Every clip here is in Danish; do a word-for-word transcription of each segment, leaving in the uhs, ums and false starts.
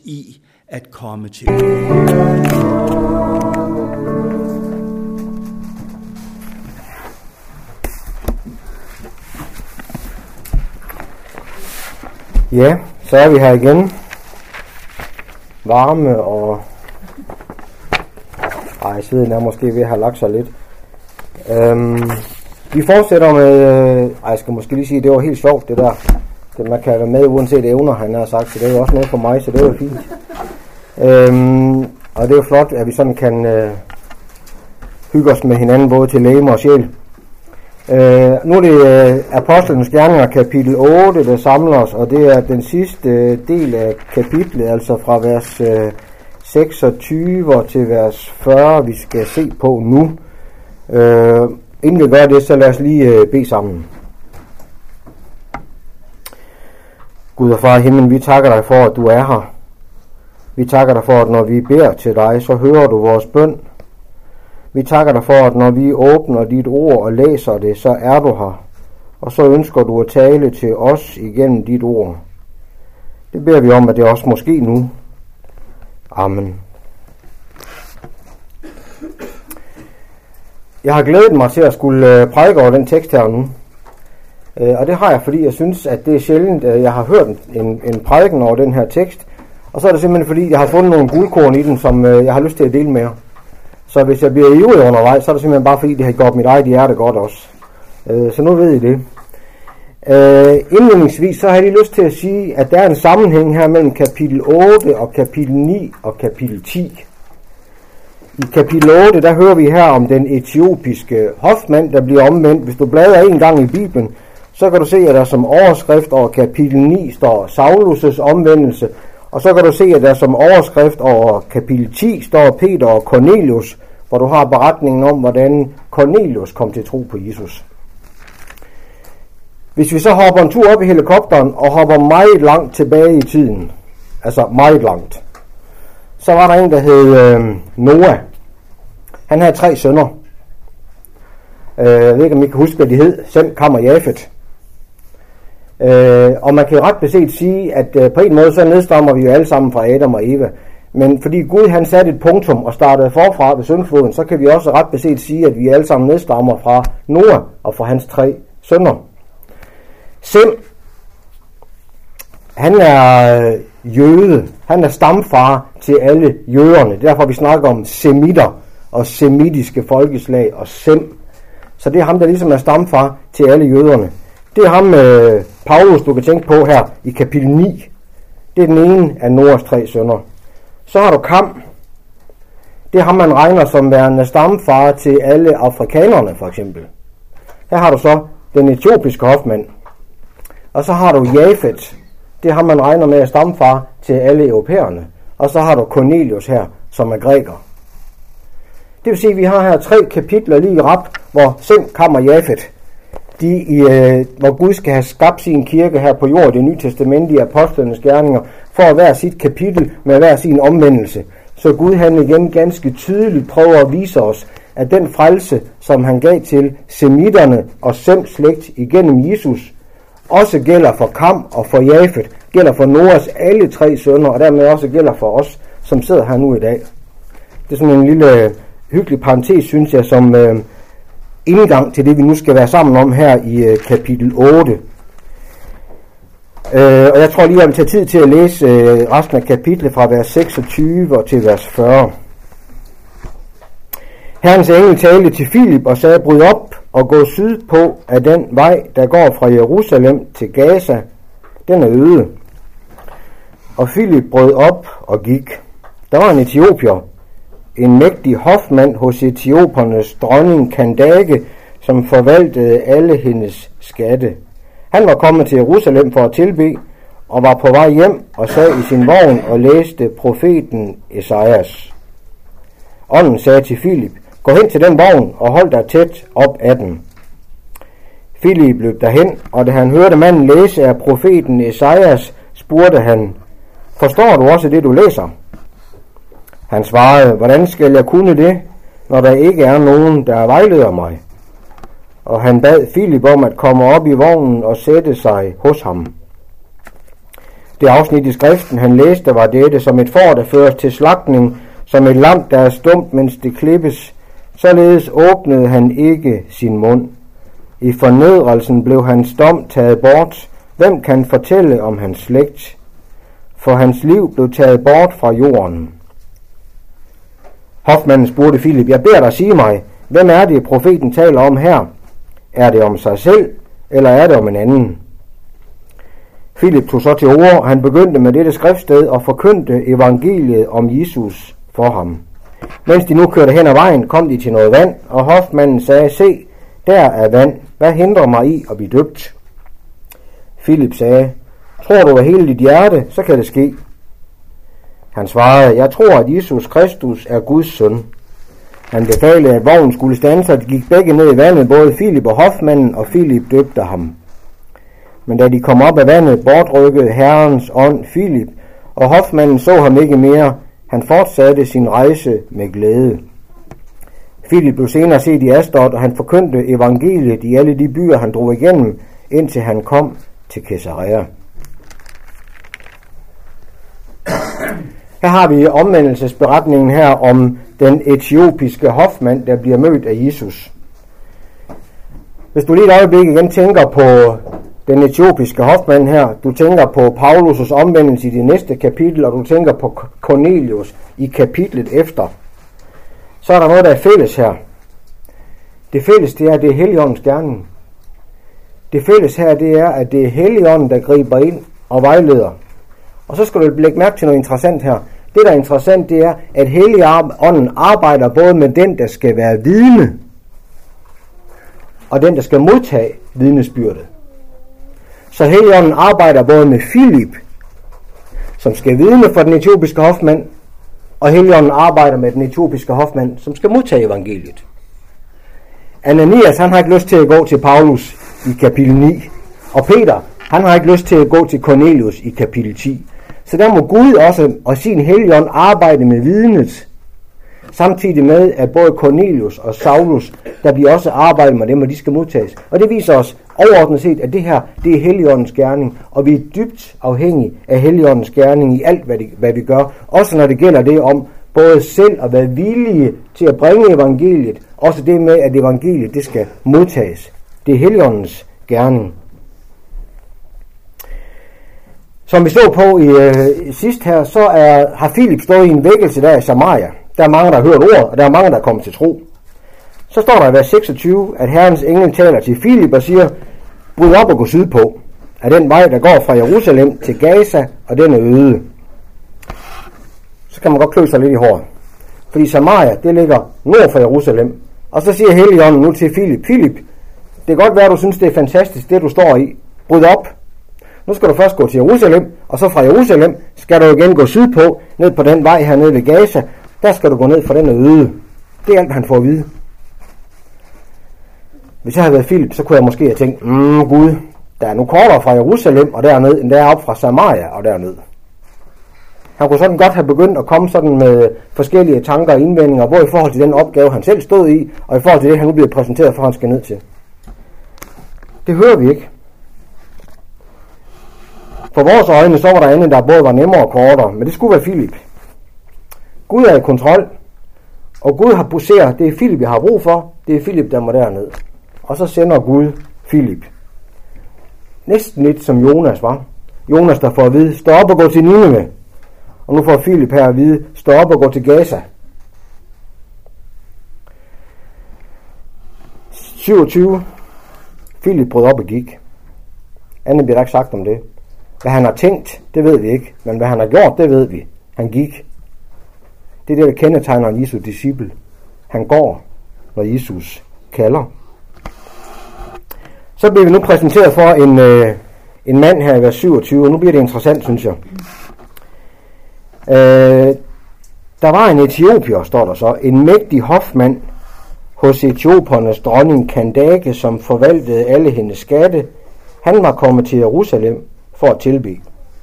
i at komme til. Ja, så er vi her igen. Varme og... Ej, sveden er måske ved at have lagt sig lidt. Øhm, vi fortsætter med... Øh, ej, jeg skal måske lige sige, at det var helt sjovt, det der. Det, man kan være med uanset evner, han har sagt, så det er jo også noget for mig, så det var fint. Øhm, og det er jo flot, at vi sådan kan øh, hygge os med hinanden, både til legeme og sjæl. Øh, nu er det øh, Apostlenes Gerninger kapitel otte, der samler os, og det er den sidste øh, del af kapitlet, altså fra vers øh, seksogtyve til vers fyrre, vi skal se på nu. Øh, inden vi gør det, så lad os lige øh, bede sammen. Gud og far i himlen, vi takker dig for, at du er her. Vi takker dig for, at når vi beder til dig, så hører du vores bøn. Vi takker dig for, at når vi åbner dit ord og læser det, så er du her. Og så ønsker du at tale til os igennem dit ord. Det beder vi om, at det også måske nu. Amen. Jeg har glædet mig til at skulle prædike over den tekst her nu. Og det har jeg, fordi jeg synes, at det er sjældent, at jeg har hørt en, en prædiken over den her tekst. Og så er det simpelthen, fordi jeg har fundet nogle guldkorn i den, som jeg har lyst til at dele med jer. Så hvis jeg bliver ivrig undervejs, så er det simpelthen bare fordi, det har gjort mit eget hjerte godt også. Så nu ved I det. Indledningsvis så har jeg lige lyst til at sige, at der er en sammenhæng her mellem kapitel otte og kapitel ni og kapitel ti. I kapitel otte, der hører vi her om den etiopiske hofmand, der bliver omvendt. Hvis du bladrer en gang i Bibelen, så kan du se, at der som overskrift over kapitel ni står Saulus' omvendelse. Og så kan du se, at der som overskrift over kapitel ti står Peter og Cornelius, hvor du har beretningen om, hvordan Cornelius kom til tro på Jesus. Hvis vi så hopper en tur op i helikopteren og hopper meget langt tilbage i tiden, altså meget langt, så var der en, der hed øh, Noah. Han havde tre sønner. Øh, jeg ved ikke, om I kan huske, hvad de hed. Sem, Kam og Jafet. Øh, og man kan ret beset sige, at øh, på en måde så nedstammer vi jo alle sammen fra Adam og Eva. Men fordi Gud han satte et punktum og startede forfra ved syndfloden, så kan vi også ret beset sige, at vi alle sammen nedstammer fra Noah og fra hans tre sønner. Sem, han er øh, jøde. Han er stamfar til alle jøderne. Det er derfor, vi snakker om semitter og semitiske folkeslag og Sem. Så det er ham, der ligesom er stamfar til alle jøderne. Det er ham, øh, Paulus, du kan tænke på her i kapitel ni. Det er den ene af Noahs tre sønner. Så har du Kam. Det er ham, man regner som værende stamfar til alle afrikanerne, for eksempel. Her har du så den etiopiske hofmand. Og så har du Jafet. Det er ham, man regner med at stamfar til alle europæerne. Og så har du Cornelius her, som er græker. Det vil sige, at vi har her tre kapitler lige i rap, hvor Sem, Kam og Jafet, de i, øh, hvor Gud skal have skabt sin kirke her på jord i Det Nye Testamente i Apostlenes Gerninger, for hver sit kapitel med hver sin omvendelse. Så Gud han igen ganske tydeligt prøver at vise os, at den frelse, som han gav til semitterne og Sems slægt igennem Jesus, også gælder for Kam og for Jafet, gælder for Noahs alle tre sønner, og dermed også gælder for os, som sidder her nu i dag. Det er sådan en lille hyggelig parentes, synes jeg, som øh, indgang til det, vi nu skal være sammen om her i øh, kapitel otte. Øh, og jeg tror lige, jeg vil tage tid til at læse øh, resten af kapitlet fra vers seksogtyve og til vers fyrre. Herrens engel talte til Filip og sagde, bryd op og gå sydpå af den vej, der går fra Jerusalem til Gaza. Den er øde. Og Filip brød op og gik. Der var en etiopier, en mægtig hofmand hos etiopernes dronning Kandake, som forvaltede alle hendes skatte. Han var kommet til Jerusalem for at tilbede, og var på vej hjem og sad i sin vogn og læste profeten Esajas. Ånden sagde til Filip, gå hen til den vogn og hold dig tæt op ad den. Filip løb derhen, og da han hørte manden læse af profeten Esajas, spurgte han, forstår du også det, du læser? Han svarede, hvordan skal jeg kunne det, når der ikke er nogen, der vejleder mig? Og han bad Filip om at komme op i vognen og sætte sig hos ham. Det afsnit i skriften, han læste, var dette: som et får, der føres til slagtning, som et lam, der er stumt, mens det klippes. Således åbnede han ikke sin mund. I fornedrelsen blev hans dom taget bort. Hvem kan fortælle om hans slægt? For hans liv blev taget bort fra jorden. Hofmanden spurgte Filip: jeg beder dig sige mig, hvem er det, profeten taler om her? Er det om sig selv, eller er det om en anden? Filip tog så til orde, og han begyndte med dette skriftsted og forkyndte evangeliet om Jesus for ham. Mens de nu kørte hen ad vejen, kom de til noget vand, og hofmanden sagde: se, der er vand. Hvad hindrer mig i at blive døbt? Filip sagde: tror du af hele dit hjerte, så kan det ske. Han svarede: jeg tror, at Jesus Kristus er Guds søn. Han befalede, at vognen skulle standse, og de gik begge ned i vandet, både Filip og hofmanden, og Filip døbte ham. Men da de kom op af vandet, bortrykkede Herrens ånd Filip, og hofmanden så ham ikke mere. Han fortsatte sin rejse med glæde. Filip blev senere set i Asdod, og han forkyndte evangeliet i alle de byer, han drog igennem, indtil han kom til Caesarea. Her har vi omvendelsesberetningen her om den etiopiske hofmand, der bliver mødt af Jesus. Hvis du lige et øjeblik igen tænker på den etiopiske hofmand her, du tænker på Paulus' omvendelse i det næste kapitel, og du tænker på Cornelius i kapitlet efter, så er der noget, der er fælles her. Det fælles, det er, at det er Helligåndens gerning. Det fælles her, det er, at det er Helligånden, der griber ind og vejleder. Og så skal du lægge mærke til noget interessant her. Det, der er interessant, det er, at Helligånden arbejder både med den, der skal være vidne, og den, der skal modtage vidnesbyrdet. Så Helligånden arbejder både med Filip, som skal vidne for den etiopiske hofmand, og Helligånden arbejder med den etiopiske hofmand, som skal modtage evangeliet. Ananias, han har ikke lyst til at gå til Paulus i kapitel ni, og Peter, han har ikke lyst til at gå til Cornelius i kapitel ti. Så der må Gud også og sin Helligånd arbejde med vidnet, samtidig med, at både Cornelius og Saulus, der bliver også arbejdet med dem, og de skal modtages. Og det viser os overordnet set, at det her, det er Helligåndens gerning, og vi er dybt afhængige af Helligåndens gerning i alt, hvad, det, hvad vi gør. Også når det gælder det om både selv at være villige til at bringe evangeliet, også det med, at evangeliet det skal modtages. Det er Helligåndens gerning. Som vi så på i øh, sidst her, så er, har Filip stået i en vækkelse der i Samaria. Der er mange, der har hørt ordet, og der er mange, der er kommet til tro. Så står der i vers seksogtyve, at Herrens engel taler til Filip og siger: bryd op og gå sydpå af den vej, der går fra Jerusalem til Gaza, og den er øde. Så kan man godt klø sig lidt i håret. Fordi Samaria, det ligger nord for Jerusalem. Og så siger Helligånden nu til Filip: Filip, det kan godt være, at du synes, det er fantastisk, det du står i. Bryd op. Nu skal du først gå til Jerusalem, og så fra Jerusalem skal du igen gå sydpå, ned på den vej her nede ved Gaza. Der skal du gå ned, for den er øde. Det er alt, han får at vide. Hvis jeg havde været Filip, så kunne jeg måske have tænkt, mm, Gud, der er nu kortere fra Jerusalem og derned, end der er op fra Samaria og derned. Han kunne sådan godt have begyndt at komme sådan med forskellige tanker og indvendinger, både i forhold til den opgave, han selv stod i, og i forhold til det, han nu bliver præsenteret for, han skal ned til. Det hører vi ikke. For vores øjne, så var der andet, der både var nemmere og kortere, men det skulle være Filip. Gud er i kontrol, og Gud har poseret, det er Filip, jeg har brug for, det er Filip, der må derned. Og så sender Gud Filip. Næsten lidt som Jonas var. Jonas, der får at vide, stå op og gå til Nineve. Og nu får Filip her at vide, stå op og gå til Gaza. syvogtyve. Filip brød op og gik. Andet bliver der ikke sagt om det. Hvad han har tænkt, det ved vi ikke. Men hvad han har gjort, det ved vi. Han gik. Det er det, der kendetegner en Jesu disciple. Han går, når Jesus kalder. Så bliver vi nu præsenteret for en, øh, en mand her i vers syvogtyve, og nu bliver det interessant, synes jeg. Øh, der var en etiopier, står der så, en mægtig hofmand hos etiopernes dronning Kandake, som forvaltede alle hendes skatte. Han var kommet til Jerusalem for at tilbede.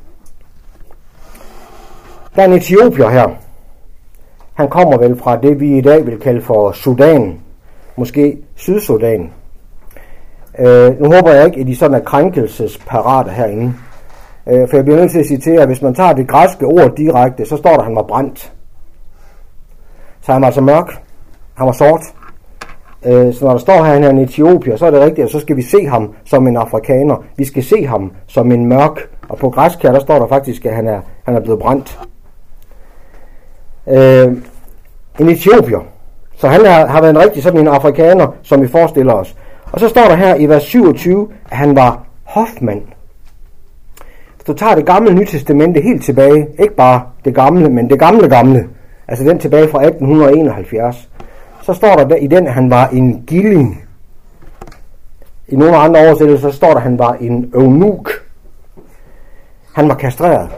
Der er en etiopier her. Han kommer vel fra det, vi i dag vil kalde for Sudan. Måske Sydsudan. Øh, nu håber jeg ikke, at de sådan er krænkelsesparate herinde. Øh, for jeg bliver nødt til at sige til jer, at hvis man tager det græske ord direkte, så står der, at han var brændt. Så han var altså mørk. Han var sort. Øh, så når der står her, at han er en etiopier, så er det rigtigt, at så skal vi se ham som en afrikaner. Vi skal se ham som en mørk. Og på græsk her, der står der faktisk, at han er, han er blevet brændt. Øh, en etiopier. Så han er, har været en rigtig sådan en afrikaner, som vi forestiller os. Og så står der her i vers syvogtyve, at han var hofmand. Hvis du tager det gamle Nye Testamente helt tilbage, ikke bare det gamle, men det gamle gamle, altså den tilbage fra atten enoghalvfjerds, så står der, der i den, at han var en gilling. I nogle andre oversættelser, så står der, at han var en eunuk. Han var kastreret.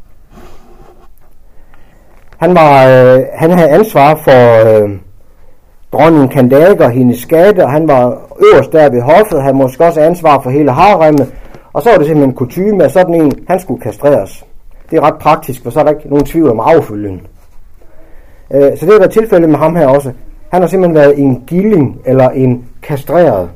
Han, var, øh, han havde ansvar for øh, dronning Candace og hendes skatte, og han var øverst der ved hoffet. Han måske også ansvar for hele haremmet. Og så var det simpelthen kutyme, at sådan en, han skulle kastreres. Det er ret praktisk, for så er der ikke nogen tvivl om affølgen. Øh, så det er der tilfælde med ham her også. Han har simpelthen været en gilling, eller en kastreret.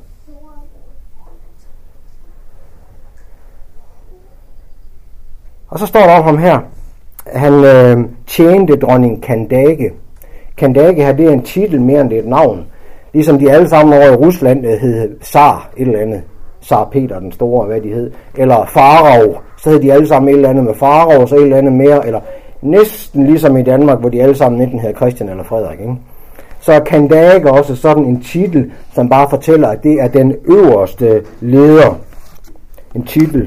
Og så står der om ham her, han øh, tjente dronning Candace. Candace her, det er en titel mere end det er et navn. Ligesom de alle sammen over i Rusland hed Zar et eller andet. Zar Peter den store, hvad de hed. Eller Farao. Så hed de alle sammen et eller andet med Farao, og så et eller andet mere. Eller næsten ligesom i Danmark, hvor de alle sammen enten hedder Christian eller Frederik. Ikke? Så er Candace også sådan en titel, som bare fortæller, at det er den øverste leder. En titel.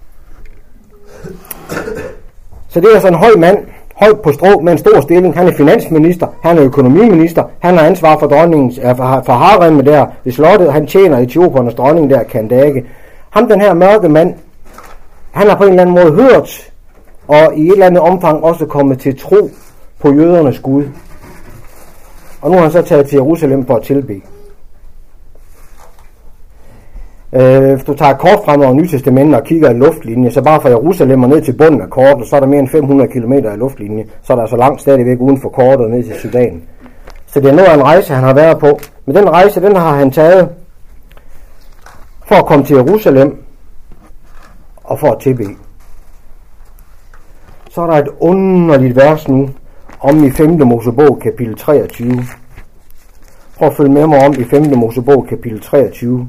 Så det er altså en høj mand, højt på strå med en stor stilling. Han er finansminister, han er økonomiminister, han har ansvar for dronningens, for haremmet der ved slottet, han tjener Etiopernes dronning der, Candace. Ham, den her mørke mand, han har på en eller anden måde hørt, og i et eller andet omfang også kommet til tro på jødernes Gud. Og nu har han så taget til Jerusalem for at tilbede. Øh, hvis du tager et kort frem over Nye Testamentet og kigger i luftlinje, så bare fra Jerusalem og ned til bunden af kortet, så er der mere end fem hundrede kilometer i luftlinje, så er der så langt stadigvæk uden for kortet ned til Sudan. Så det er noget af en rejse, han har været på. Men den rejse, den har han taget for at komme til Jerusalem og for at tilbede. Så er der et underligt vers nu om i femte Mosebog kapitel treogtyve. Prøv at følge med mig om i femte Mosebog kapitel treogtyve.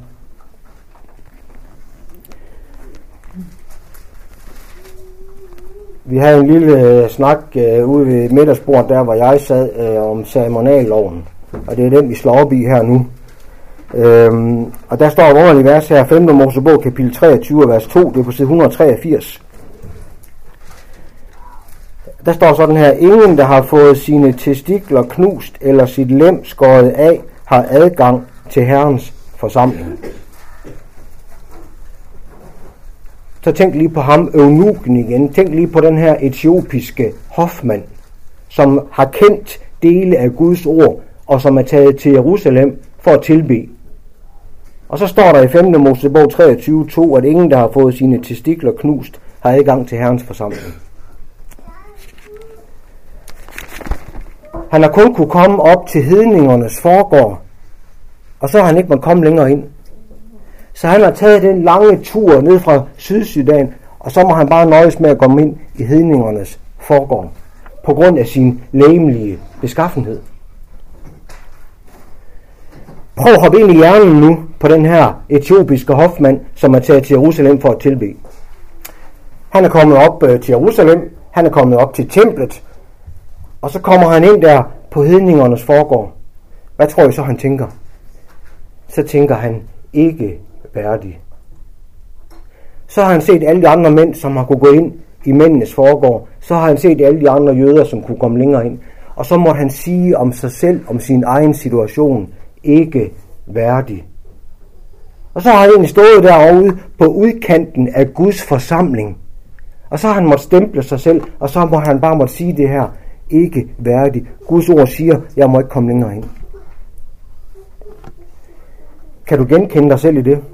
Vi havde en lille øh, snak øh, ude ved middagsbordet, der hvor jeg sad, øh, om ceremonialloven. Og det er den, vi slår op i her nu. Øhm, og der står et underligt vers her, femte Mosebog kapitel treogtyve, vers to, det er på side et hundrede og treogfirs. Der står sådan her, ingen der har fået sine testikler knust eller sit lem skåret af, har adgang til Herrens forsamling. Så tænk lige på ham, eunuken igen. Tænk lige på den her etiopiske hofmand, som har kendt dele af Guds ord, og som er taget til Jerusalem for at tilbede. Og så står der i femte Mosebog treogtyve to, at ingen, der har fået sine testikler knust, har adgang til Herrens forsamling. Han har kun kunne komme op til hedningernes forgård, og så har han ikke måttet komme længere ind. Så han har taget den lange tur ned fra Sydsudan, og så må han bare nøjes med at komme ind i hedningernes forgård, på grund af sin legemlige beskaffenhed. Prøv at hoppe ind i hjernen nu på den her etiopiske hofmand, som er taget til Jerusalem for at tilbede. Han er kommet op øh, til Jerusalem, han er kommet op til templet, og så kommer han ind der på hedningernes forgård. Hvad tror I så han tænker? Så tænker han, ikke værdig. Så har han set alle de andre mænd, som har kunne gå ind i mændenes forgård. Så har han set alle de andre jøder, som kunne komme længere ind. Og så måtte han sige om sig selv, om sin egen situation, ikke værdig. Og så har han egentlig stået derude på udkanten af Guds forsamling. Og så har han måttet stemple sig selv, og så må han bare måtte sige det her, ikke værdig. Guds ord siger, jeg må ikke komme længere ind. Kan du genkende dig selv i det?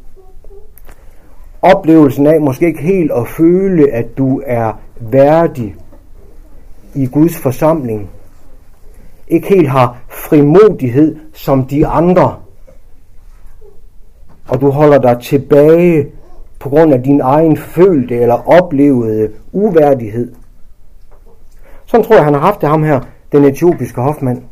Oplevelsen af måske ikke helt at føle, at du er værdig i Guds forsamling. Ikke helt har frimodighed som de andre. Og du holder dig tilbage på grund af din egen følte eller oplevede uværdighed. Sådan tror jeg, han har haft det, ham her, den etiopiske hofmand.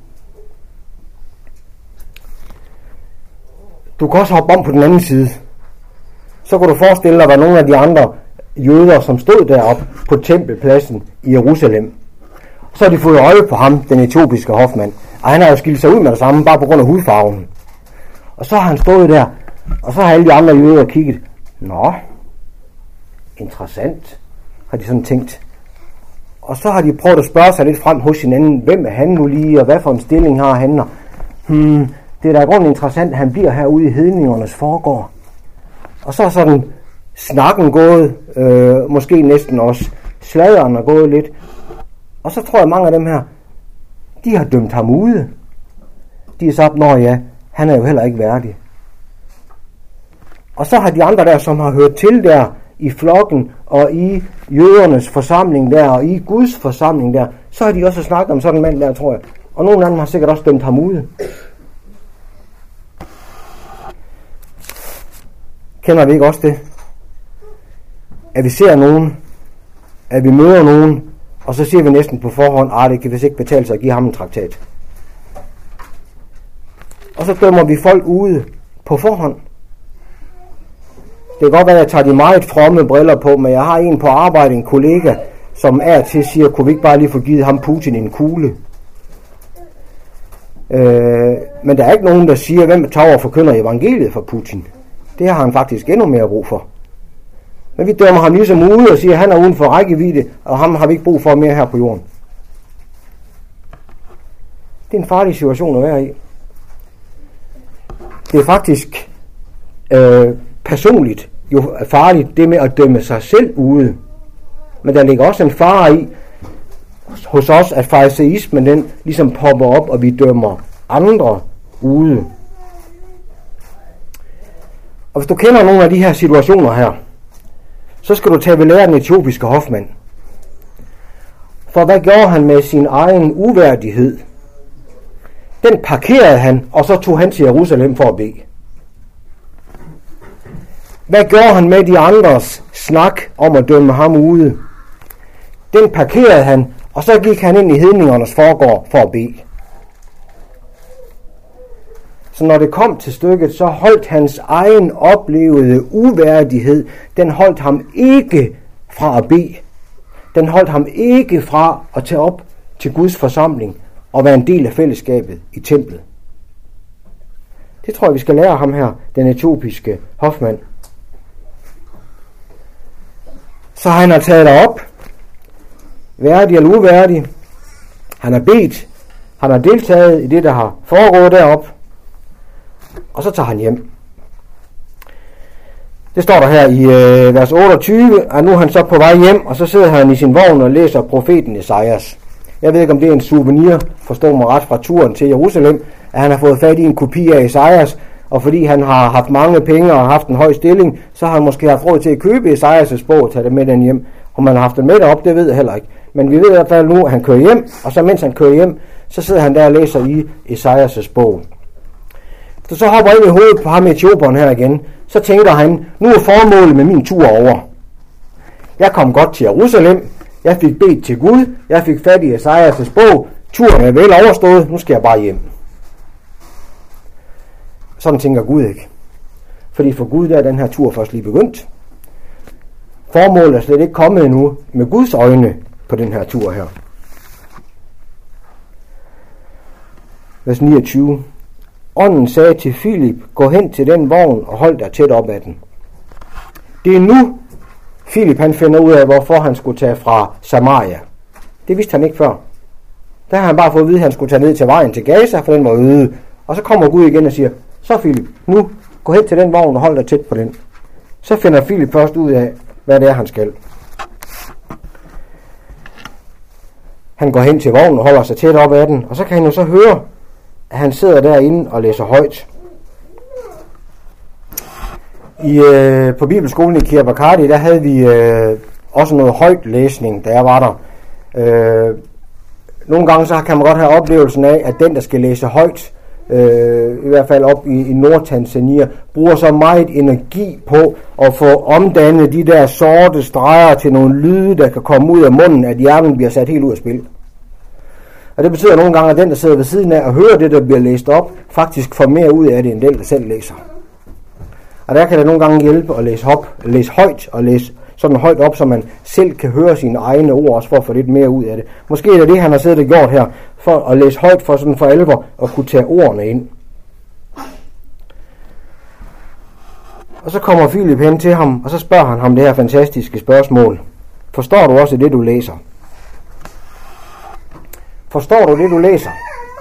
Du kan også hoppe om på den anden side. Så kan du forestille dig, at der var nogle af de andre jøder, som stod deroppe på tempelpladsen i Jerusalem. Så har de fået øje på ham, den etiopiske hofmand. Og han har jo skilt sig ud med det samme, bare på grund af hudfarven. Og så har han stået der, og så har alle de andre jøder kigget. Nå, interessant, har de sådan tænkt. Og så har de prøvet at spørge sig lidt frem hos hinanden, hvem er han nu lige, og hvad for en stilling har han? Og, hmm, det er da i grunden interessant, at han bliver herude i hedningernes forgård. Og så er sådan snakken gået, øh, måske næsten også sladeren er gået lidt. Og så tror jeg, mange af dem her, de har dømt ham ude. De har sagt, nå ja, han er jo heller ikke værdig. Og så har de andre der, som har hørt til der i flokken og i jødernes forsamling der og i Guds forsamling der, så har de også snakket om sådan en mand der, tror jeg. Og nogle af dem har sikkert også dømt ham ude. Kender vi ikke også det? At vi ser nogen, at vi møder nogen, og så siger vi næsten på forhånd, at det kan vist ikke betale sig at give ham en traktat. Og så dømmer vi folk ude på forhånd. Det kan godt være, at jeg tager de meget fromme briller på, men jeg har en på arbejde, en kollega, som er til siger, kunne vi ikke bare lige få givet ham Putin en kugle? Øh, men der er ikke nogen, der siger, hvem tager og forkynder evangeliet for Putin. Det har han faktisk endnu mere brug for. Men vi dømmer ham ligesom ude og siger, at han er uden for rækkevidde, og ham har vi ikke brug for mere her på jorden. Det er en farlig situation at være i. Det er faktisk øh, personligt jo farligt, det med at dømme sig selv ude. Men der ligger også en fare i hos os, at fariseismen den ligesom popper op, og vi dømmer andre ude. Og hvis du kender nogle af de her situationer her, så skal du tage ved lære den etiopiske hofmand. For hvad gjorde han med sin egen uværdighed? Den parkerede han, og så tog han til Jerusalem for at bede. Hvad gjorde han med de andres snak om at dømme ham ude? Den parkerede han, og så gik han ind i hedningernes forgård for at bede. Så når det kom til stykket, så holdt hans egen oplevede uværdighed, den holdt ham ikke fra at bede. Den holdt ham ikke fra at tage op til Guds forsamling og være en del af fællesskabet i templet. Det tror jeg, vi skal lære ham her, den etiopiske hofmand. Så han har taget derop, værdig eller uværdig. Han har bedt, han har deltaget i det, der har foregået derop. Og så tager han hjem. Det står der her i øh, vers otteogtyve, at nu er han så på vej hjem, og så sidder han i sin vogn og læser profeten Esajas. Jeg ved ikke, om det er en souvenir, forstår mig ret, fra turen til Jerusalem, at han har fået fat i en kopi af Esajas, og fordi han har haft mange penge og haft en høj stilling, så har han måske haft råd til at købe Esajas' bog og tage det med den hjem. Om man har haft den med derop, det ved jeg heller ikke. Men vi ved i hvert fald nu, at han kører hjem, og så mens han kører hjem, så sidder han der og læser i Esajas' bog. Så så hopper ind i hovedet på ham etioperen her igen, så tænker han, nu er formålet med min tur over. Jeg kom godt til Jerusalem, jeg fik bedt til Gud, jeg fik fat i Esajas' bog, turen er vel overstået, nu skal jeg bare hjem. Sådan tænker Gud ikke. Fordi for Gud der er den her tur først lige begyndt. Formålet er slet ikke kommet endnu med Guds øjne på den her tur her. Vers niogtyve. Ånden sagde til Filip, gå hen til den vogn og hold dig tæt op ad den. Det er nu, Filip han finder ud af, hvorfor han skulle tage fra Samaria. Det vidste han ikke før. Der har han bare fået at vide, at han skulle tage ned til vejen til Gaza, for den var øde. Og så kommer Gud igen og siger, så Filip, nu gå hen til den vogn og hold dig tæt på den. Så finder Filip først ud af, hvad det er, han skal. Han går hen til vognen og holder sig tæt op ad den, og så kan han jo så høre, at han sidder derinde og læser højt. I, øh, på Bibelskolen i Kiribati, der havde vi øh, også noget højt læsning, da jeg var der. Øh, nogle gange så kan man godt have oplevelsen af, at den, der skal læse højt, øh, i hvert fald op i, i Nordtanzania, bruger så meget energi på at få omdannet de der sorte streger til nogle lyde, der kan komme ud af munden, at hjernen bliver sat helt ud af spil. Og det betyder nogle gange, at den, der sidder ved siden af og hører det, der bliver læst op, faktisk får mere ud af det, end den, der selv læser. Og der kan det nogle gange hjælpe at læse, op, læse højt og læse sådan højt op, så man selv kan høre sine egne ord, også for at få lidt mere ud af det. Måske er det det, han har siddet og gjort her, for at læse højt for sådan for alvor at kunne tage ordene ind. Og så kommer Philip hen til ham, og så spørger han ham det her fantastiske spørgsmål. Forstår du også det, du læser? Forstår du det, du læser?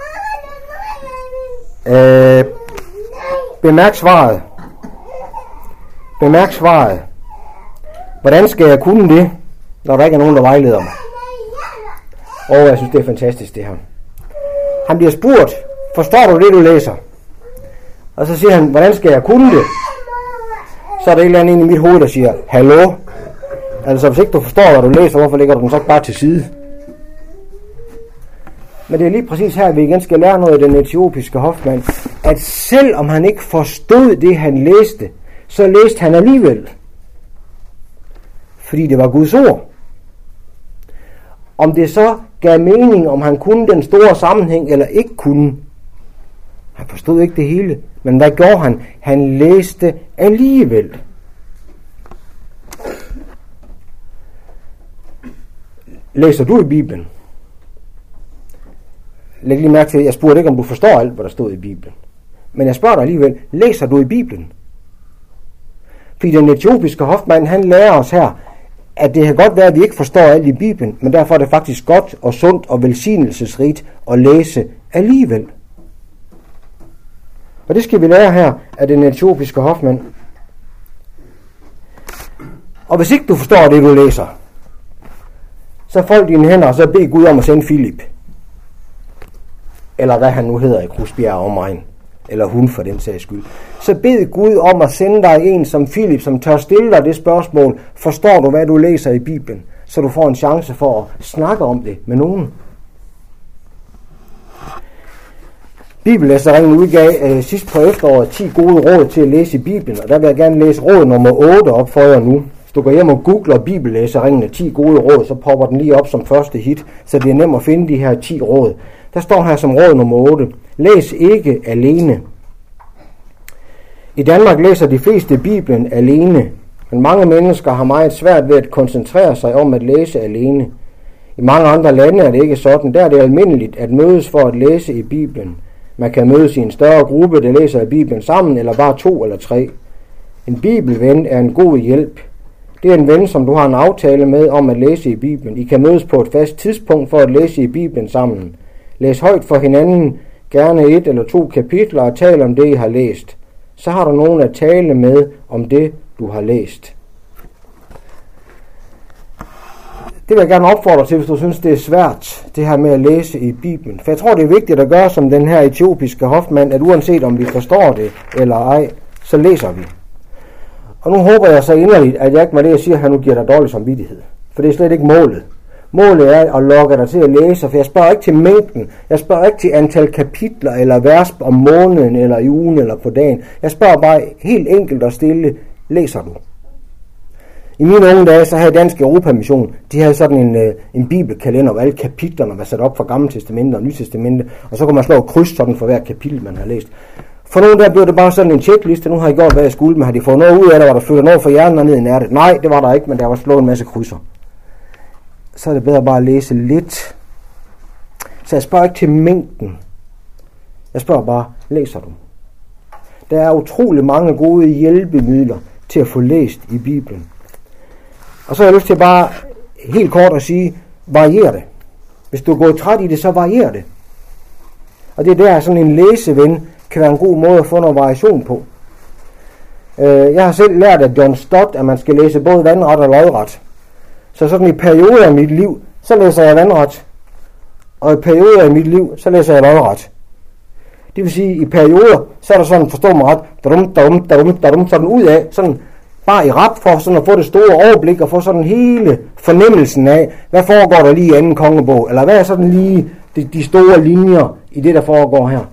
Øh, bemærk svaret. Bemærk svaret. Hvordan skal jeg kunne det, når der ikke er nogen, der vejleder mig? Og jeg synes, det er fantastisk, det her. Han bliver spurgt, forstår du det, du læser? Og så siger han, hvordan skal jeg kunne det? Så er der et eller andet inde i mit hoved, der siger, hallo? Altså, hvis ikke du forstår, hvad du læser, hvorfor lægger du den så bare til side? Men det er lige præcis her, vi igen skal lære noget af den etiopiske hofmand, at selvom han ikke forstod det, han læste, så læste han alligevel. Fordi det var Guds ord. Om det så gav mening, om han kunne den store sammenhæng eller ikke kunne. Han forstod ikke det hele. Men hvad gjorde han? Han læste alligevel. Læser du i Bibelen? Læg lige mærke til, at jeg spurgte ikke, om du forstår alt, hvad der stod i Bibelen. Men jeg spørger dig alligevel, læser du i Bibelen? Fordi den etiopiske hofmand, han lærer os her, at det kan godt være, at vi ikke forstår alt i Bibelen, men derfor er det faktisk godt og sundt og velsignelsesrigt at læse alligevel. Og det skal vi lære her af den etiopiske hofmand. Og hvis ikke du forstår det, du læser, så fold dine hænder, og så bed Gud om at sende Philip. Eller hvad han nu hedder i Krusbjerg omegn. Eller hun for den sags skyld. Så bed Gud om at sende dig en som Philip, som tør stille dig det spørgsmål, forstår du, hvad du læser i Bibelen? Så du får en chance for at snakke om det med nogen. Bibellæseringen udgav øh, sidst på efteråret ti gode råd til at læse i Bibelen, og der vil jeg gerne læse råd nummer otte op for jer nu. Hvis du går hjem og googler Bibellæseringen af ti gode råd, så popper den lige op som første hit, så det er nemt at finde de her ti råd. Der står her som råd nummer otte. Læs ikke alene. I Danmark læser de fleste Bibelen alene, men mange mennesker har meget svært ved at koncentrere sig om at læse alene. I mange andre lande er det ikke sådan. Der er det almindeligt at mødes for at læse i Bibelen. Man kan mødes i en større gruppe, der læser i Bibelen sammen, eller bare to eller tre. En bibelven er en god hjælp. Det er en ven, som du har en aftale med om at læse i Bibelen. I kan mødes på et fast tidspunkt for at læse i Bibelen sammen. Læs højt for hinanden, gerne et eller to kapitler, og tal om det, I har læst. Så har du nogen at tale med om det, du har læst. Det vil jeg gerne opfordre til, hvis du synes, det er svært, det her med at læse i Bibelen. For jeg tror, det er vigtigt at gøre som den her etiopiske hofmand, at uanset om vi forstår det eller ej, så læser vi. Og nu håber jeg så inderligt, at jeg ikke med det, jeg siger, at han nu giver dig dårlig samvittighed. For det er slet ikke målet. Målet er at lokke dig til at læse, for jeg spørger ikke til mængden. Jeg spørger ikke til antal kapitler eller vers om måneden eller i ugen eller på dagen. Jeg spørger bare helt enkelt og stille, læser du? I mine unge dage, så havde Dansk Europamission, de havde sådan en, en bibelkalender, hvor alle kapitlerne var sat op for Gamle Testamente og Nye Testamente, og så kunne man slå et kryds sådan for hver kapitel, man har læst. For nogle der blev det bare sådan en checkliste, nu har jeg gjort, hvad jeg skulle, men har de fået noget ud af det, var der flyttet noget fra hjernen og ned i nærdet? Nej, det var der ikke, men der var slået en masse krydser. Så er det bedre bare at læse lidt. Så jeg spørger ikke til mængden. Jeg spørger bare, læser du? Der er utrolig mange gode hjælpemidler til at få læst i Bibelen. Og så har jeg lyst til bare helt kort at sige, varierer det. Hvis du er gået træt i det, så varierer det. Og det er der, sådan en læseven kan være en god måde at få noget variation på. Jeg har selv lært af John Stott, at man skal læse både vandret og lodret. Så sådan i perioder af mit liv, så læser jeg vandret. Og i perioder af mit liv, så læser jeg lodret. Det vil sige, i perioder, så er der sådan, forstår mig ret, darum, darum, darum, darum, sådan ud af, sådan bare i rap for sådan at få det store overblik og få sådan hele fornemmelsen af, hvad foregår der lige i anden kongebog, eller hvad er sådan lige de, de store linjer i det, der foregår her.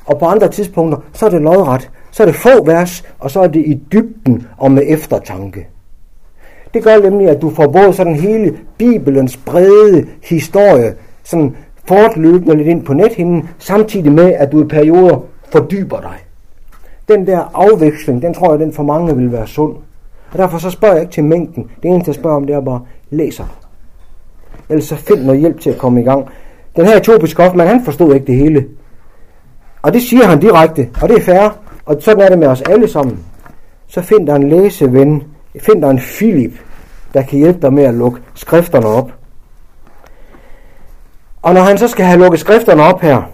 Og på andre tidspunkter, så er det lodret. Så er det få vers, og så er det i dybden og med eftertanke. Det gør nemlig, at du får både sådan hele Bibelens brede historie, sådan fortløbende lidt ind på nethinden, samtidig med, at du i perioder fordyber dig. Den der afveksling, den tror jeg, den for mange vil være sund. Og derfor så spørger jeg ikke til mængden. Det eneste, jeg spørger om, det er bare, læser. Ellers så find noget hjælp til at komme i gang. Den her etiopiske hofmand, han forstod ikke det hele. Og det siger han direkte, og det er fair. Og sådan er det med os alle sammen. Så find der en læseven, find der en Philip, der kan hjælpe dig med at lukke skrifterne op. Og når han så skal have lukket skrifterne op her,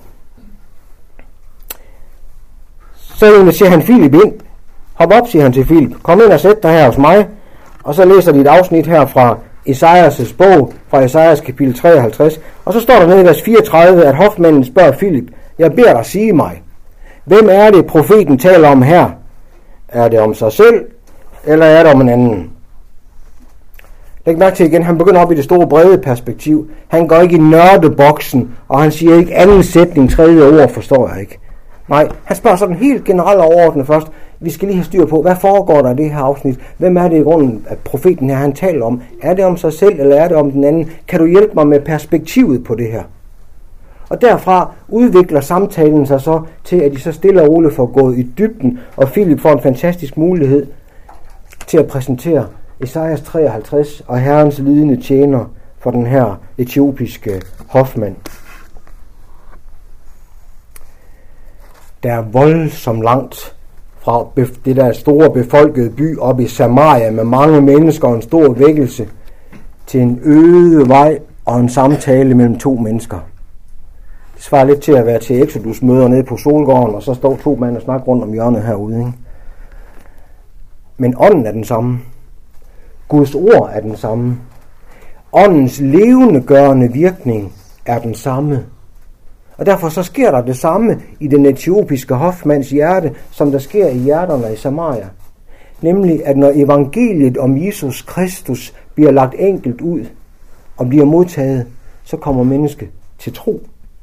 så siger han Philip ind. Hop op, siger han til Philip. Kom ind og sæt dig her hos mig. Og så læser de et afsnit her fra Esajas' bog, fra Esajas kapitel treoghalvtreds. Og så står der nede i vers fireogtredive, at hofmanden spørger Philip, jeg beder dig sige mig, hvem er det, profeten taler om her? Er det om sig selv, eller er det om en anden? Læg mærke til igen, han begynder op i det store brede perspektiv. Han går ikke i nørdeboksen, og han siger ikke anden sætning, tredje ord, forstår jeg ikke. Nej, han spørger sådan helt generelt overordnet først. Vi skal lige have styr på, hvad foregår der i det her afsnit? Hvem er det i grunden, at profeten her han taler om? Er det om sig selv, eller er det om den anden? Kan du hjælpe mig med perspektivet på det her? Og derfra udvikler samtalen sig så til, at de så stille og roligt får gået i dybden, og Philip får en fantastisk mulighed til at præsentere Esajas treoghalvtreds og Herrens lidende tjener for den her etiopiske hofmand. Der er voldsomt langt fra det der store befolkede by op i Samaria med mange mennesker og en stor vækkelse til en øde vej og en samtale mellem to mennesker. Det svarer lidt til at være til Exodus møder nede på Solgården, og så står to mænd og snakker rundt om hjørnet herude. Ikke? Men ånden er den samme. Guds ord er den samme. Åndens levendegørende virkning er den samme. Og derfor så sker der det samme i den etiopiske hofmands hjerte, som der sker i hjerterne i Samaria. Nemlig, at når evangeliet om Jesus Kristus bliver lagt enkelt ud og bliver modtaget, så kommer mennesket til tro.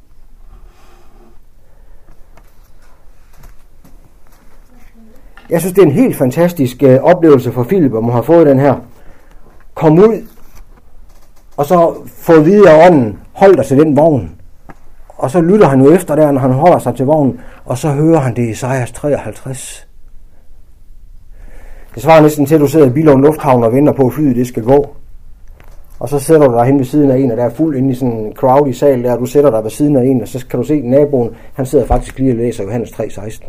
Jeg synes, det er en helt fantastisk øh, oplevelse for Philip, at man har fået den her. Kom ud, og så få videre af ånden, hold dig til den vogn. Og så lytter han jo efter der, når han holder sig til vognen, og så hører han det i Esajas treoghalvtreds. Det svarer næsten til, at du sidder i Billund Lufthavn og venter på, at flyet det skal gå. Og så sætter du dig hen ved siden af en, og der er fuld inde i sådan en crowd i sal der, og du sætter dig ved siden af en, og så kan du se naboen, han sidder faktisk lige og læser Johannes tre seksten.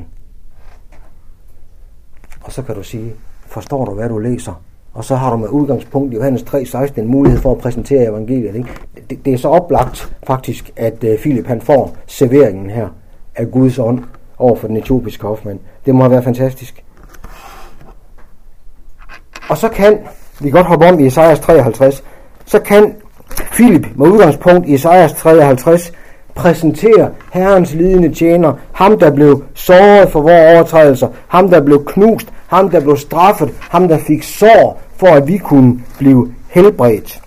Og så kan du sige, forstår du, hvad du læser? Og så har du med udgangspunkt i Johannes tre seksten en mulighed for at præsentere evangeliet. Ikke? Det, det er så oplagt faktisk, at uh, Philip han får serveringen her af Guds ånd over for den etiopiske hofmand. Det må være fantastisk. Og så kan, vi godt hoppe om i Esajas treoghalvtreds, så kan Philip med udgangspunkt i Esajas treoghalvtreds præsentere Herrens lidende tjener, ham der blev såret for vores overtrædelser, ham der blev knust, ham der blev straffet, ham der fik sår, for at vi kunne blive helbredt.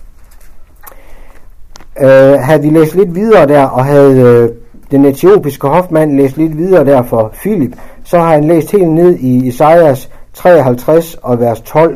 Uh, havde vi læst lidt videre der, og havde uh, den etiopiske hofmand læst lidt videre der for Philip, så har han læst helt ned i Esajas treoghalvtreds og vers tolv,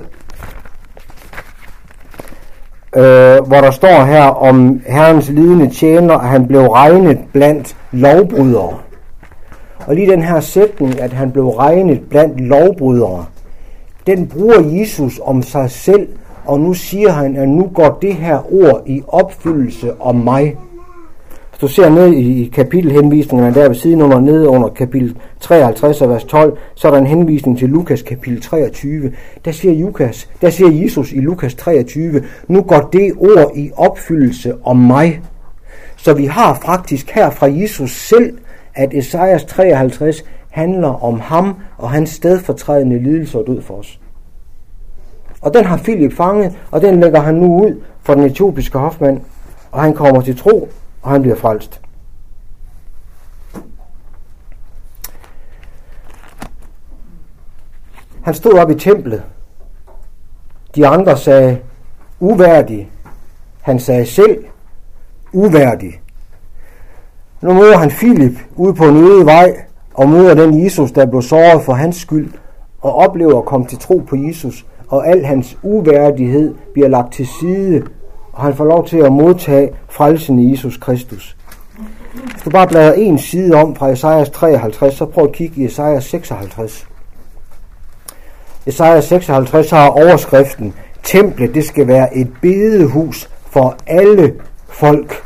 uh, hvor der står her om Herrens lidende tjener, at han blev regnet blandt lovbrydere. Og lige den her sætning, at han blev regnet blandt lovbrydere, den bruger Jesus om sig selv, og nu siger han, at nu går det her ord i opfyldelse om mig. Hvis du ser ned i kapitelhenvisningerne der ved siden under, nede under kapitel treoghalvtreds og vers tolv, så er der en henvisning til Lukas kapitel treogtyve. Der siger, Lukas, der siger Jesus i Lukas treogtyve, nu går det ord i opfyldelse om mig. Så vi har faktisk her fra Jesus selv, at Esajas treoghalvtreds handler om ham og hans stedfortrædende lidelse og død for os. Og den har Philip fanget, og den lægger han nu ud for den etiopiske hofmand, og han kommer til tro, og han bliver frelst. Han stod op i templet. De andre sagde uværdig. Han sagde selv uværdig. Nu møder han Filip ude på en øde vej, og møder den Jesus, der blev såret for hans skyld, og oplever at komme til tro på Jesus, og al hans uværdighed bliver lagt til side, og han får lov til at modtage frelsen i Jesus Kristus. Hvis du bare bladrer en side om fra Esajas treoghalvtreds, så prøv at kigge i Esajas seksoghalvtreds. Esajas seksoghalvtreds har overskriften: Templet, det skal være et bedehus for alle folk.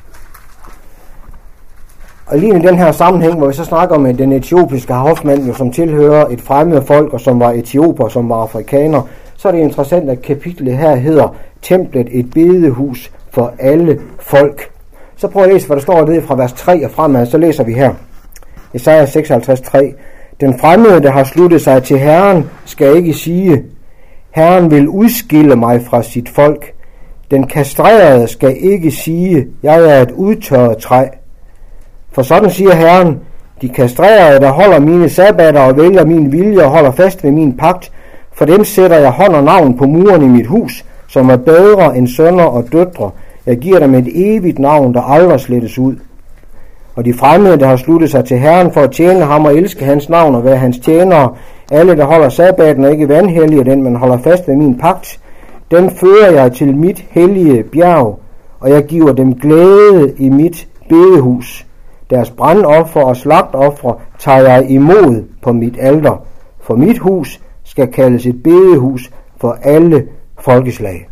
Og lige i den her sammenhæng, hvor vi så snakker om den etiopiske hofmand, jo, som tilhører et fremmed folk, og som var etioper, som var afrikaner, så er det interessant, at kapitlet her hedder Templet, et bedehus for alle folk. Så prøv at læse, hvad der står nede fra vers tre og fremad, så læser vi her. Esajas seksoghalvtreds tre. Den fremmede, der har sluttet sig til Herren, skal ikke sige, Herren vil udskille mig fra sit folk. Den kastrerede skal ikke sige, jeg er et udtørret træ. For sådan siger Herren, de kastrerede, der holder mine sabbater og vælger min vilje og holder fast ved min pagt, for dem sætter jeg hånd og navn på muren i mit hus, som er bedre end sønner og døtre. Jeg giver dem et evigt navn, der aldrig slettes ud. Og de fremmede, der har sluttet sig til Herren for at tjene ham og elske hans navn og være hans tjenere, alle, der holder sabbaten og ikke vanhellige den, men holder fast ved min pagt, den fører jeg til mit hellige bjerg, og jeg giver dem glæde i mit bedehus. Deres brandoffer og slagtoffer tager jeg imod på mit alter, for mit hus skal kaldes et bedehus for alle folkeslag.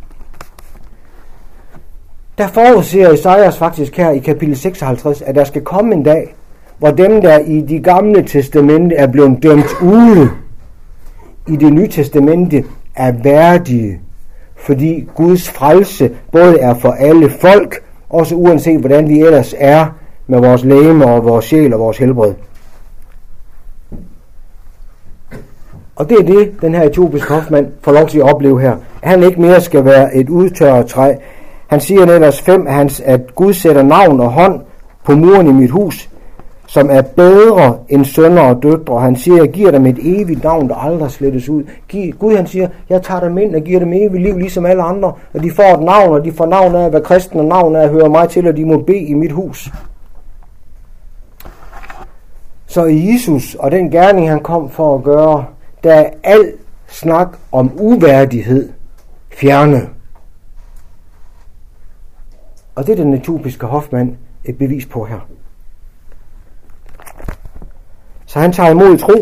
Der forudser Esajas faktisk her i kapitel seksoghalvtreds, at der skal komme en dag, hvor dem, der i de gamle testamente er blevet dømt ude, i det nye testamente er værdige, fordi Guds frelse både er for alle folk, også uanset hvordan vi ellers er med vores legeme og vores sjæl og vores helbred. Og det er det, den her etiopiske hofmand får lov til at opleve her. At han ikke mere skal være et udtørret træ. Han siger i vers fem, at, han, at Gud sætter navn og hånd på muren i mit hus, som er bedre end sønner og døtre. Han siger, jeg giver dem et evigt navn, der aldrig slettes ud. Gud, han siger, jeg tager dem ind og giver dem evigt liv, ligesom alle andre. Og de får et navn, og de får navn af at være kristne, og navn af at høre mig til, og de må bede i mit hus. Så i Jesus og den gerning, han kom for at gøre, der er al snak om uværdighed fjerne. Og det er den etiopiske hofmand et bevis på her. Så han tager imod i tro.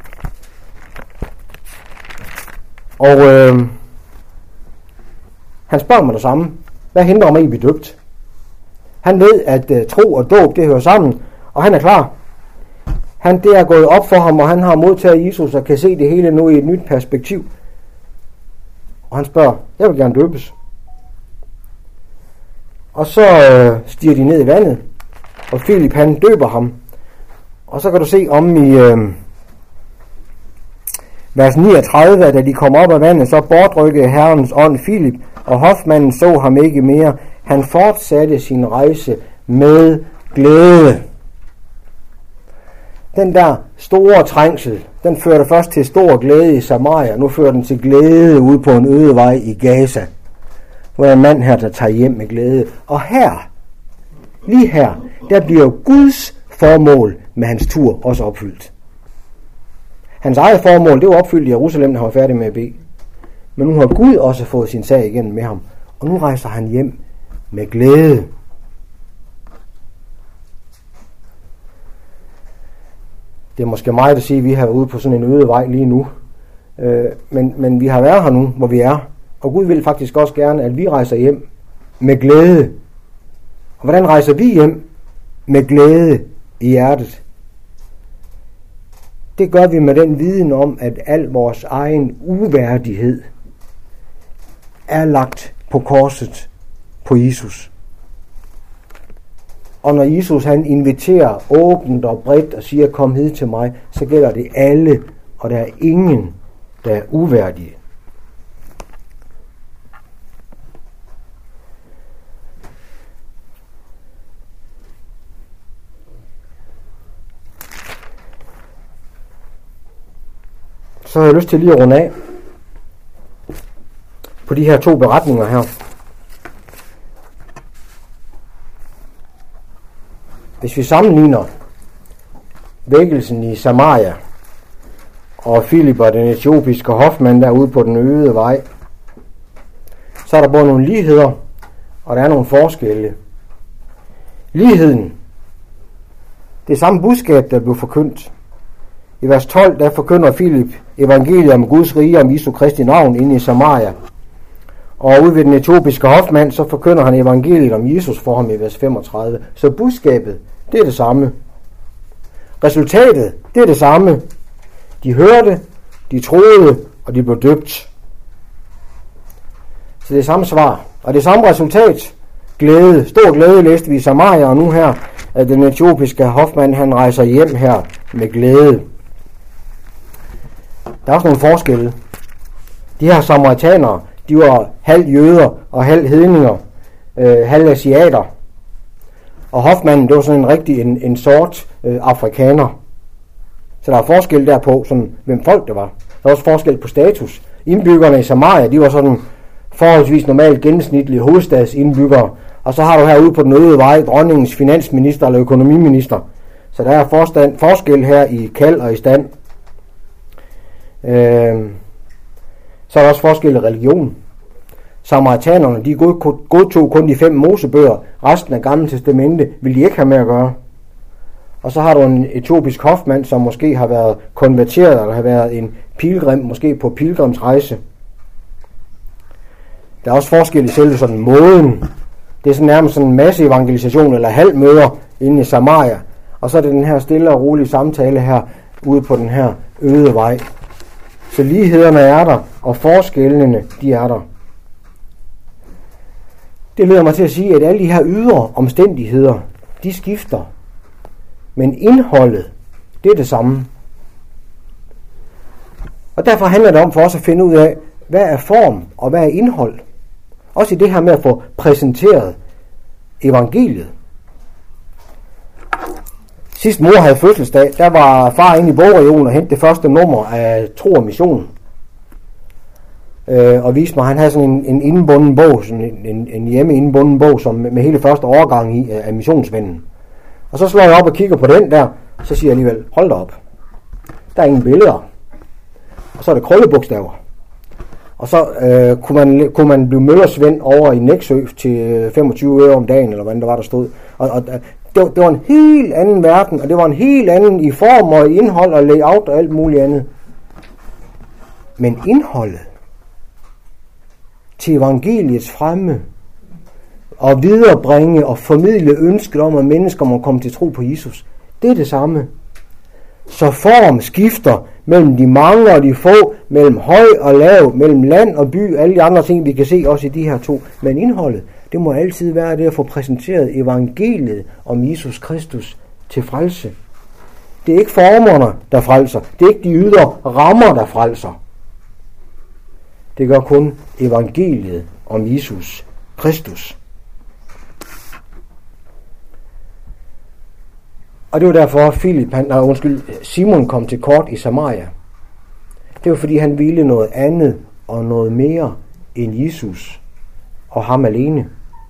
Og øh, han spørger mig det samme. Hvad hindrer mig i at blive døbt? Han ved, at øh, tro og dåb, det hører sammen. Og han er klar. Han, det er gået op for ham, og han har modtaget Jesus og kan se det hele nu i et nyt perspektiv. Og han spørger, jeg vil gerne døbes. Og så øh, stiger de ned i vandet, og Filip han døber ham. Og så kan du se om i øh, vers niogtredive, at da de kom op af vandet, så bortrykkede Herrens ånd Filip, og hofmanden så ham ikke mere. Han fortsatte sin rejse med glæde. Den der store trængsel, den førte først til stor glæde i Samaria, nu fører den til glæde ude på en øde vej i Gaza. Hvor er en mand her, der tager hjem med glæde. Og her, lige her, der bliver Guds formål med hans tur også opfyldt. Hans eget formål, det var opfyldt i Jerusalem, da han var færdig med at bede. Men nu har Gud også fået sin sag igennem med ham. Og nu rejser han hjem med glæde. Det er måske meget at sige, at vi er ude på sådan en øde vej lige nu. Øh, men, men vi har været her nu, hvor vi er. Og Gud vil faktisk også gerne, at vi rejser hjem med glæde. Og hvordan rejser vi hjem med glæde i hjertet? Det gør vi med den viden om, at al vores egen uværdighed er lagt på korset på Jesus. Og når Jesus han inviterer åbent og bredt og siger, kom hed til mig, så gælder det alle, og der er ingen, der er uværdige. Så har jeg lyst til lige at runde af på de her to beretninger her. hvis vi sammenligner vækkelsen i Samaria og Filip og den etiopiske hofmand derude på den øde vej, så er der både nogle ligheder, og der er nogle forskelle. Ligheden, det er samme budskab, der blev forkyndt. I vers tolv, der forkynder Filip evangeliet om Guds rige om Jesu Kristi navn inde i Samaria. Og ude ved den etiopiske hofmand, så forkynder han evangeliet om Jesus for ham i vers femogtredive. Så budskabet, det er det samme. Resultatet, det er det samme. De hørte, de troede, og de blev døbt. Så det er samme svar. Og det samme resultat, glæde, stor glæde læste vi i Samaria, og nu her, at den etiopiske hofmand, han rejser hjem her med glæde. Der er også nogle forskelle. De her samaritanere, de var halv jøder og halv hedninger, øh, halv asiater. Og hofmanden, det var sådan en rigtig en, en sort øh, afrikaner. Så der er forskel derpå, sådan, hvem folk det var. Der er også forskel på status. Indbyggerne i Samaria, de var sådan forholdsvis normalt gennemsnitlige hovedstadsindbyggere. Og så har du herude på den øde vej dronningens finansminister eller økonomiminister. Så der er forstand, forskel her i kald og i stand. Øh, så er der også forskel i religion. Samaritanerne, de godtog kun de fem mosebøger. Resten af Gamle Testamente vil de ikke have med at gøre. Og så har du en etiopisk hofmand, som måske har været konverteret, eller har været en pilgrim, måske på pilgrimsrejse. Der er også forskel i selve sådan måden. Det er sådan nærmest sådan en masse evangelisation eller halvmøder inde i Samaria. Og så er det den her stille og rolige samtale her ude på den her øde vej. Så lighederne er der, og forskellene, de er der. Det leder mig til at sige, at alle de her ydre omstændigheder, de skifter. Men indholdet, det er det samme. Og derfor handler det om for os at finde ud af, hvad er form og hvad er indhold. Også i det her med at få præsenteret evangeliet. Sidst mor havde fødselsdag, der var far inde i bogregionen og hentede det første nummer af Tro og Mission. Øh, og viste mig, at han havde sådan en, en indenbunden bog, sådan en, en, en hjemme indenbunden bog, som med, med hele første årgang i af missionsvennen. Og så slår jeg op og kigger på den der, så siger jeg alligevel, hold da op. Der er ingen billeder. Og så er det krøllebogstaver. Og så øh, kunne, man, kunne man blive møllersvend over i Nexø til femogtyve øre om dagen, eller hvad der var, der stod. Og, og det, det var en helt anden verden, og det var en helt anden i form og i indhold og layout og alt muligt andet. Men indholdet til evangeliets fremme og viderebringe og formidle ønsket om, at mennesker må komme til tro på Jesus, det er det samme. Så form skifter mellem de mange og de få, mellem høj og lav, mellem land og by, alle de andre ting, vi kan se også i de her to. Men indholdet, det må altid være det at få præsenteret evangeliet om Jesus Kristus til frelse. Det er ikke formerne, der frelser. Det er ikke de ydre rammer, der frelser. Det gør kun evangeliet om Jesus Kristus. Og det var derfor, at Filip, han, nej, undskyld, Simon kom til kort i Samaria. Det var fordi, han ville noget andet og noget mere end Jesus og ham alene.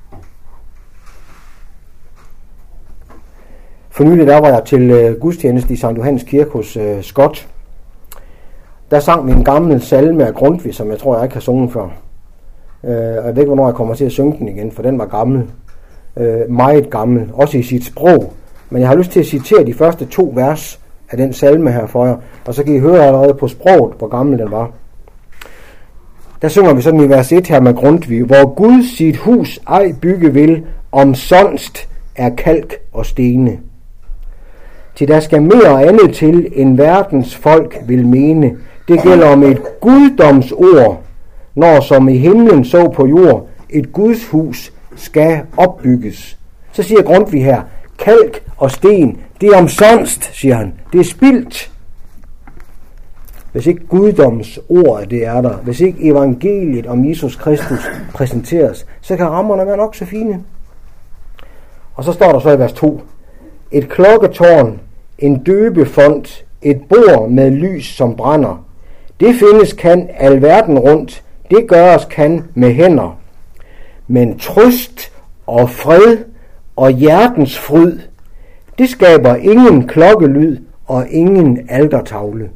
For nylig der var jeg til uh, gudstjeneste i Sankt Johannes Kirke hos uh, Scott. Der sang vi en gammel salme af Grundtvig, som jeg tror, jeg ikke har sunget før. Uh, jeg ved ikke, hvornår jeg kommer til at synge den igen, for den var gammel. Uh, meget gammel, også i sit sprog. Men jeg har lyst til at citere de første to vers af den salme her for jer, og så kan I høre allerede på sproget, hvor gammel den var. Der synger vi sådan i vers et her med Grundtvig, hvor Gud sit hus ej bygge vil, omsonst er kalk og stene. Til der skal mere andet til, end verdens folk vil mene. Det gælder om et guddomsord, når som i himlen så på jord, et Guds hus skal opbygges. Så siger Grundtvig her, kalk og sten, det er omsonst, siger han. Det er spildt. Hvis ikke guddoms ord det er der, hvis ikke evangeliet om Jesus Kristus præsenteres, så kan rammerne være nok så fine. Og så står der så i vers to. Et klokketårn, en døbefont, et bord med lys som brænder. Det findes kan alverden rundt, det gøres kan med hænder. Men trøst og fred og hjertens fryd, Det skaber ingen klokkelyd og ingen altertavle.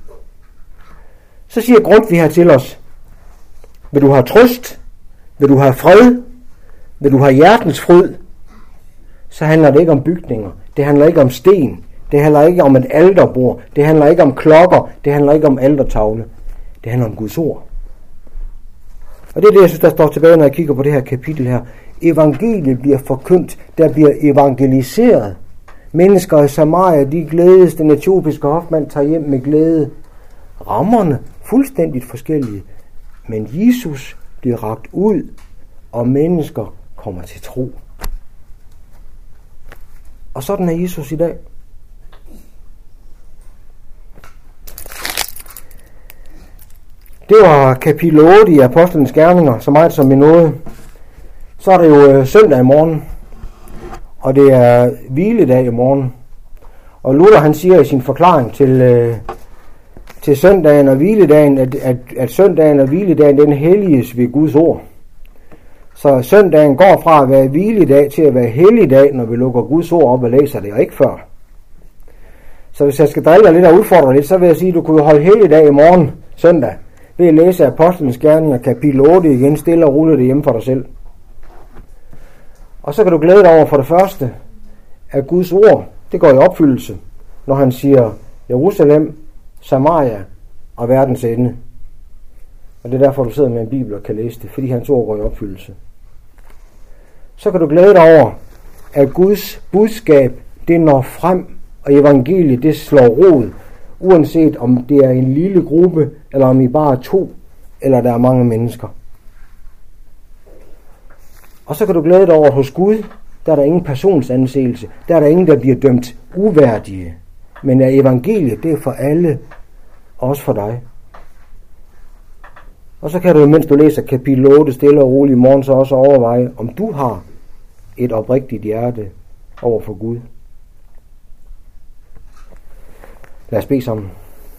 Så siger Grundtvig her til os, vil du have trøst, vil du have fred, vil du have hjertens fryd, så handler det ikke om bygninger, det handler ikke om sten, det handler ikke om et alterbord, det handler ikke om klokker, det handler ikke om altertavle, det handler om Guds ord. Og det er det, jeg synes, der står tilbage, når jeg kigger på det her kapitel her. Evangeliet bliver forkyndt, der bliver evangeliseret. Mennesker i Samaria, de glædes, den etiopiske hofmand tager hjem med glæde. Rammerne fuldstændigt forskellige, men Jesus bliver rakt ud, og mennesker kommer til tro. Og sådan er Jesus i dag. Det var kapitel otte i Apostlenes Gerninger, så meget som vi nåede. Så er det jo øh, søndag i morgen, og det er hviledag i morgen. Og Luther han siger i sin forklaring til, øh, til søndagen og hviledagen, at, at, at søndagen og hviledagen den helliges ved Guds ord. Så søndagen går fra at være hviledag til at være helligdag, når vi lukker Guds ord op og læser det, og ikke før. Så hvis jeg skal drille dig lidt og udfordre lidt, så vil jeg sige, at du kunne holde helligdag i morgen, søndag, ved at læse Apostlenes Gerninger, kapitel otte igen, stille og roligt det hjemme for dig selv. Og så kan du glæde dig over for det første, at Guds ord, det går i opfyldelse, når han siger Jerusalem, Samaria og verdens ende. Og det er derfor, du sidder med en bibel og kan læse det, fordi hans ord går i opfyldelse. Så kan du glæde dig over, at Guds budskab, det når frem, og evangeliet, det slår rod, uanset om det er en lille gruppe, eller om I bare er to, eller der er mange mennesker. Og så kan du glæde dig over, at hos Gud, der er der ingen personsanseelse, der er der ingen, der bliver dømt uværdige. Men at evangeliet, det er for alle, også for dig. Og så kan du, mens du læser kapitel otte, stille og roligt i morgen, så også overveje, om du har et oprigtigt hjerte over for Gud. Lad os bede sammen.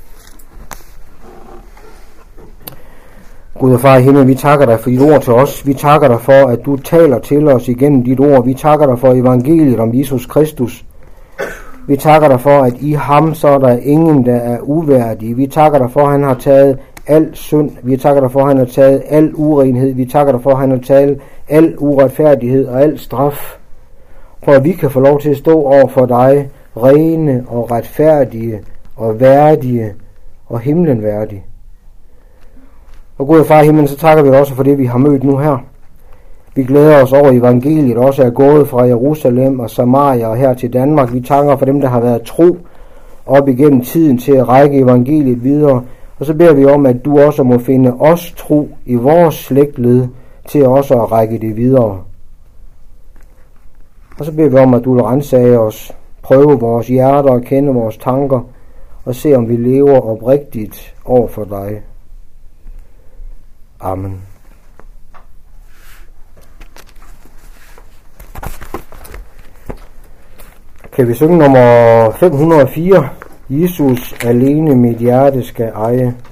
Gud og far i himlen, vi takker dig for dit ord til os. Vi takker dig for, at du taler til os igennem dit ord. Vi takker dig for evangeliet om Jesus Kristus. Vi takker dig for, at i ham så er der ingen, der er uværdige. Vi takker dig for, at han har taget al synd. Vi takker dig for, at han har taget al urenhed. Vi takker dig for, at han har taget al uretfærdighed og al straf. For at vi kan få lov til at stå over for dig, rene og retfærdige og værdige og himlen værdige. Og Gud og far i himlen, så takker vi dig også for det, vi har mødt nu her. Vi glæder os over evangeliet, også er gået fra Jerusalem og Samaria og her til Danmark. Vi takker for dem, der har været tro op igennem tiden til at række evangeliet videre. Og så beder vi om, at du også må finde os tro i vores slægtled til også at række det videre. Og så beder vi om, at du vil ransage os, prøve vores hjerter og kende vores tanker og se, om vi lever oprigtigt over for dig. Amen. Kan vi synge nummer fem hundrede og fire? Jesus alene mit hjerte skal eje.